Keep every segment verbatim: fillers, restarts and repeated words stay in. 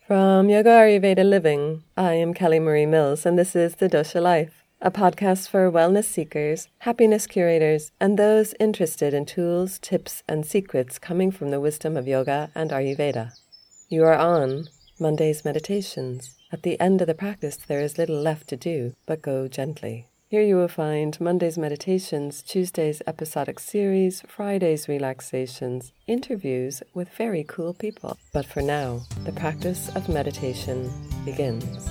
From Yoga Ayurveda Living, I am Kelly Marie Mills, and this is The Dosha Life, a podcast for wellness seekers, happiness curators, and those interested in tools, tips, and secrets coming from the wisdom of yoga and Ayurveda. You are on Monday's Meditations. At the end of the practice, there is little left to do, but go gently. Here you will find Monday's Meditations, Tuesday's episodic series, Friday's relaxations, interviews with very cool people. But for now, the practice of meditation begins.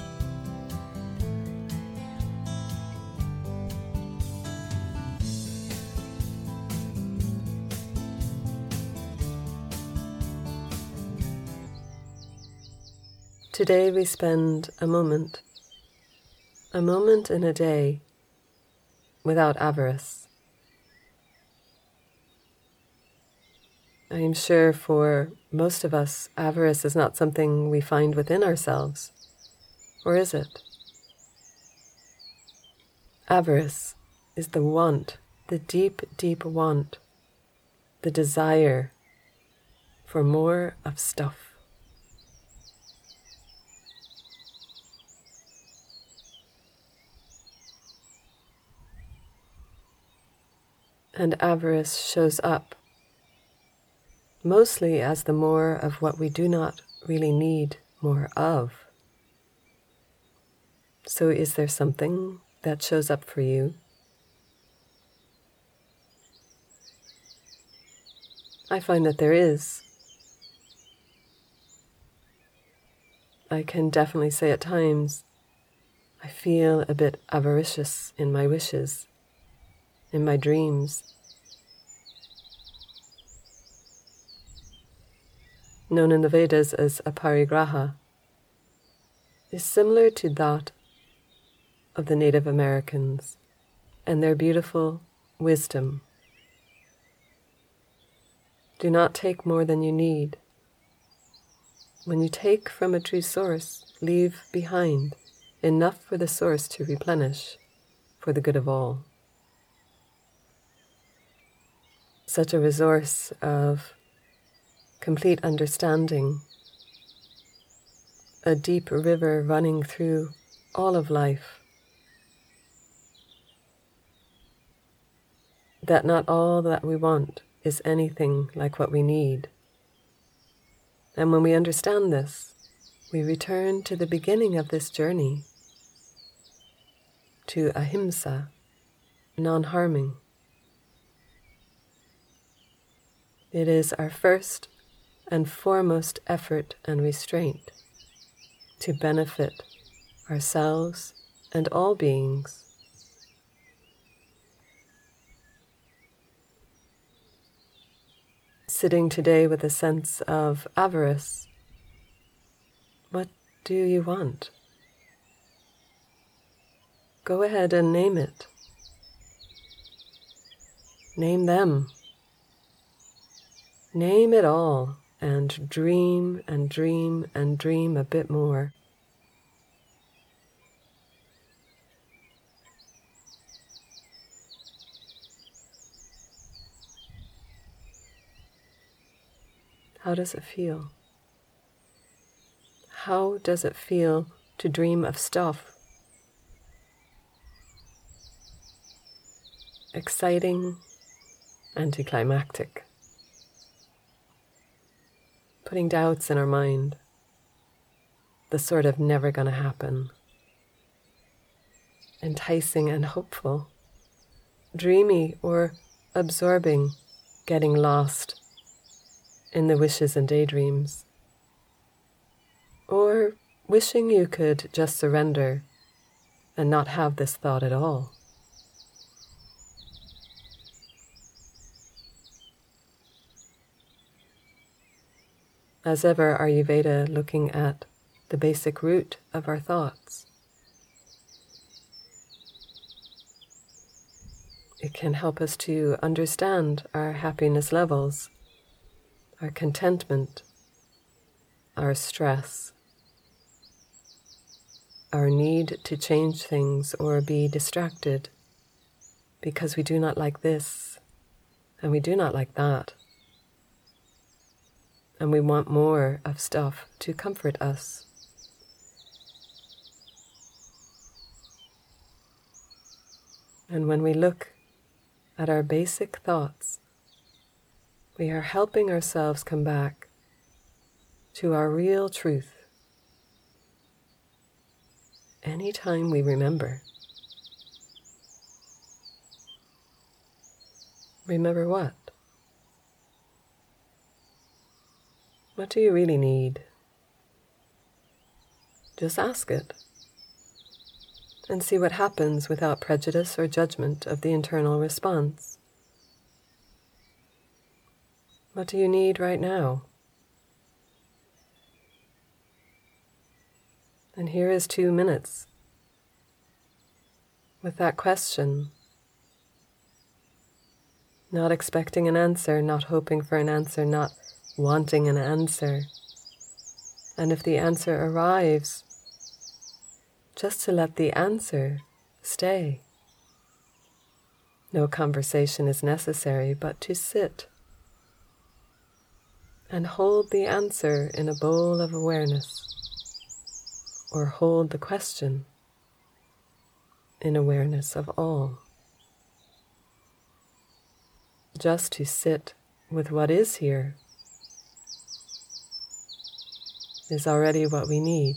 Today we spend a moment, a moment in a day without avarice. I am sure for most of us, avarice is not something we find within ourselves. Or is it? Avarice is the want, the deep, deep want, the desire for more of stuff. And avarice shows up mostly as the more of what we do not really need more of. So is there something that shows up for you? I find that there is. I can definitely say at times I feel a bit avaricious in my wishes, in my dreams. Known in the Vedas as aparigraha, is similar to that of the Native Americans and their beautiful wisdom. Do not take more than you need. When you take from a true source, leave behind enough for the source to replenish for the good of all. Such a resource of complete understanding, a deep river running through all of life, that not all that we want is anything like what we need. And when we understand this, we return to the beginning of this journey, to ahimsa, non-harming. It is our first and foremost effort and restraint to benefit ourselves and all beings. Sitting today with a sense of avarice, what do you want? Go ahead and name it. Name them. Name it all and dream and dream and dream a bit more. How does it feel? How does it feel to dream of stuff? Exciting, anticlimactic. Putting doubts in our mind, the sort of never gonna happen. Enticing and hopeful, dreamy or absorbing, getting lost in the wishes and daydreams. Or wishing you could just surrender and not have this thought at all. As ever, Ayurveda looking at the basic root of our thoughts. It can help us to understand our happiness levels, our contentment, our stress, our need to change things or be distracted because we do not like this and we do not like that. and we want more of stuff to comfort us. And when we look at our basic thoughts, we are helping ourselves come back to our real truth anytime we remember. Remember what? What do you really need? Just ask it and see what happens without prejudice or judgment of the internal response. What do you need right now? And here is two minutes with that question, not expecting an answer, not hoping for an answer, not wanting an answer. And if the answer arrives, just to let the answer stay. No conversation is necessary, but to sit and hold the answer in a bowl of awareness, or hold the question in awareness of all. Just to sit with what is here is already what we need.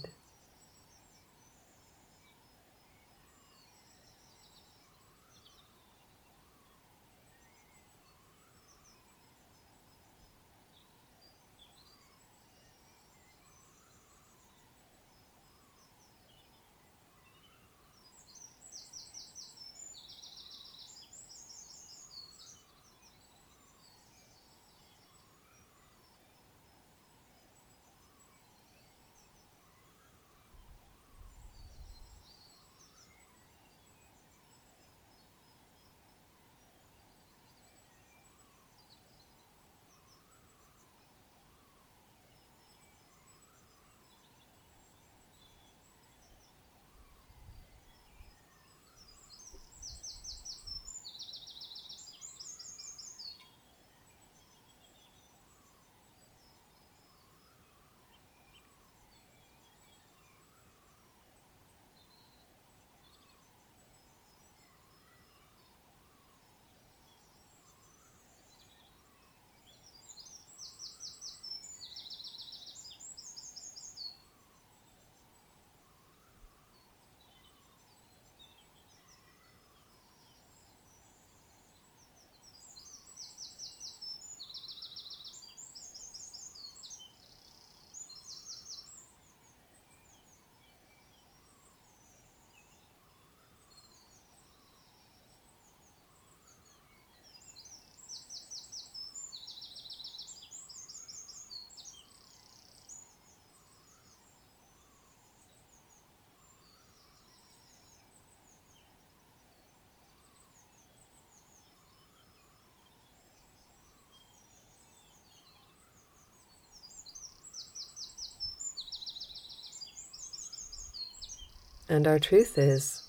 And our truth is,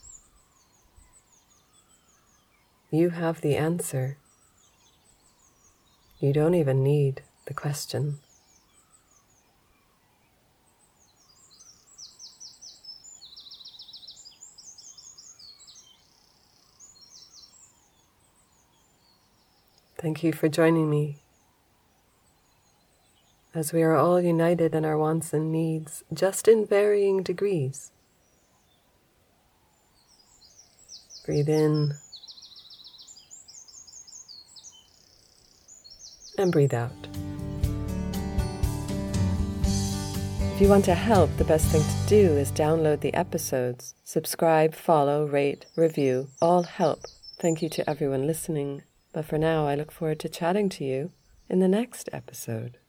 you have the answer. You don't even need the question. Thank you for joining me as we are all united in our wants and needs, just in varying degrees. Breathe in and breathe out. If you want to help, the best thing to do is download the episodes, subscribe, follow, rate, review, all help. Thank you to everyone listening. But for now, I look forward to chatting to you in the next episode.